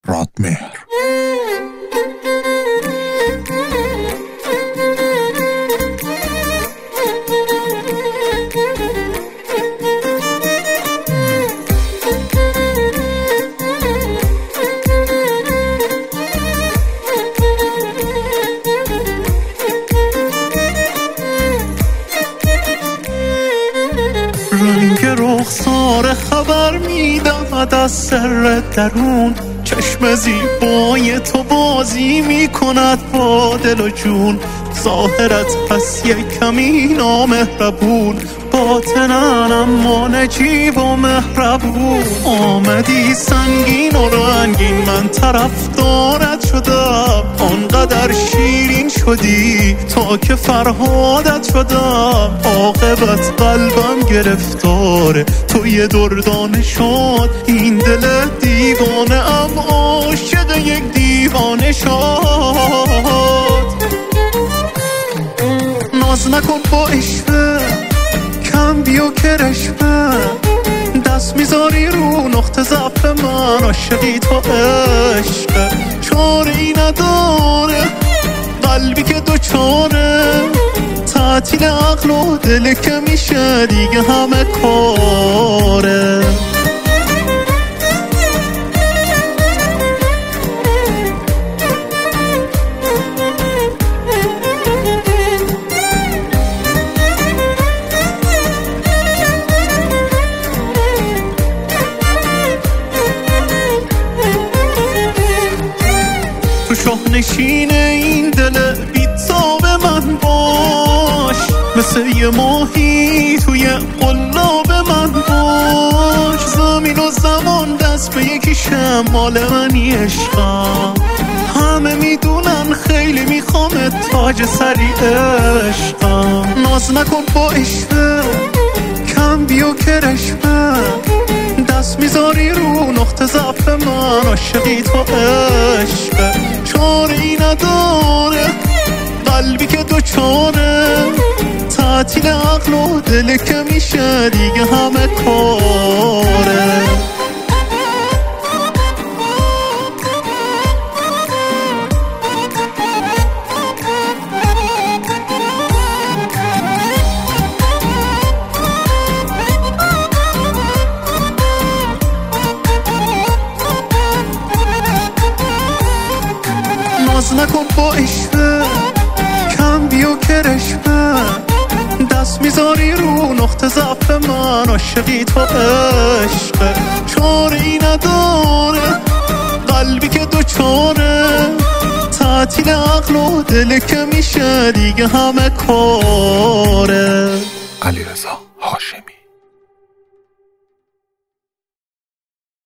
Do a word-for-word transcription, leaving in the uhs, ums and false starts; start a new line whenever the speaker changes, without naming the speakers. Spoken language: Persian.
رادمهر.
رنگ رخسار خبر میدهد از سر درون، چشم زیبای تو بازی میکند با دل و جون. ظاهرت پس یک کمی نامهربون، باطنن اما نجیب و مهربون. آمدی سنگین و رنگین، من طرفدارت شدم. آنقدر شیرین شدی تا که فرهادت شدم. عاقبت قلبم گرفتاره توی دردانه شد. این دل دیوانه ام عاشق یک دیوانه شد. ناز نکن با عشقه، کم بیا که رشوه. دست میذاری رو نقطه ضعف من، عاشقی تو عشقه. چاره‌ای نداره قلبی که دوچاره، تعطیل عقل و دل که میشه دیگه همه کاره. شاهنشین این دل بی‌تاب من باش، مثل یه ماهی توی قلاب من باش. زمین و زمان دست به یکیشه، مال منی عشقم. همه میدونن خیلی میخوام تاج سری عشقم. ناز نکن با عشقه، کم بیا که رشوه. دست میذاری رو نقطه ضعف من، عاشقی تو عشقه. چاره‌ای نداره قلبی که دوچاره، تعطیل عقل و دل که میشه دیگه همه کاره. ناز نکن با عشقه، کم بیا که رشوه. دست میذاری رو نقطه ضعف من، عاشقی تو عشقه. چاره‌ای نداره قلبی که دوچاره، تعطیل عقل و دل که میشه دیگه همه کاره.
علیرضا هاشمی.